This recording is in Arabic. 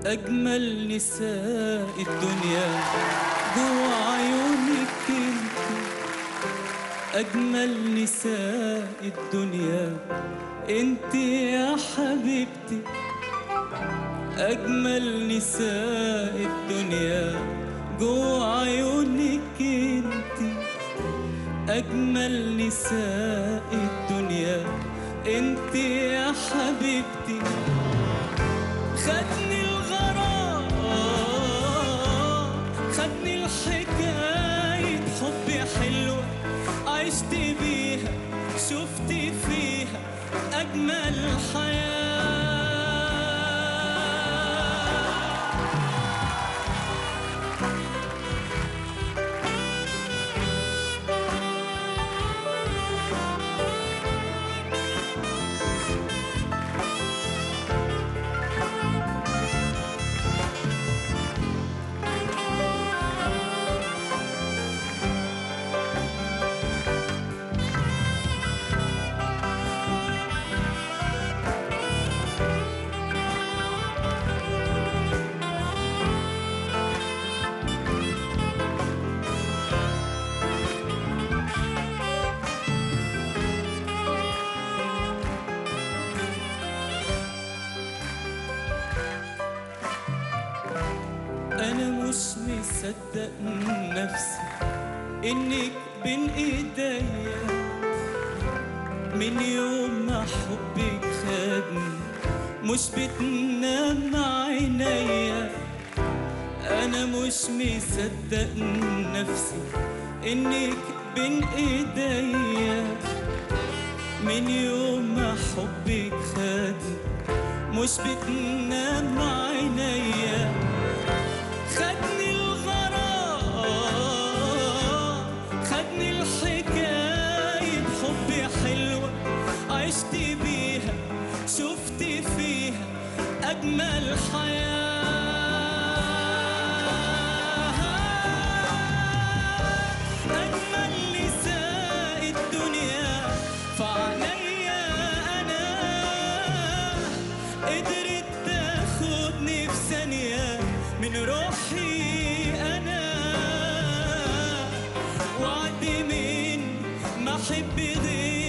أجمل نساء الدنيا جوا عيونك انت، أجمل نساء الدنيا انت يا حبيبتي. أجمل نساء الدنيا جوا عيونك انت، أجمل نساء الدنيا انت يا حبيبتي. خدني الغرام، خدني الحكاية حبي حلوة، عشت بيها شفت فيها أجمل حياة. أنا مش مصدق نفسي إنك بين إيديا، من يوم ما حبك خدني مش بتنام عينيا. أنا مش مصدق نفسي إنك بين إيديا، من يوم ما حبك خدني مش بتنام عينيا. خدني الغرام، خدني الحكاية حبي حلوة، عشت بيها شفت فيها أجمل حياة. أجمل نساء الدنيا في عينيا أنا، قدرت تاخدني في ثانية من روحي أنا، وعد من ما أحب غير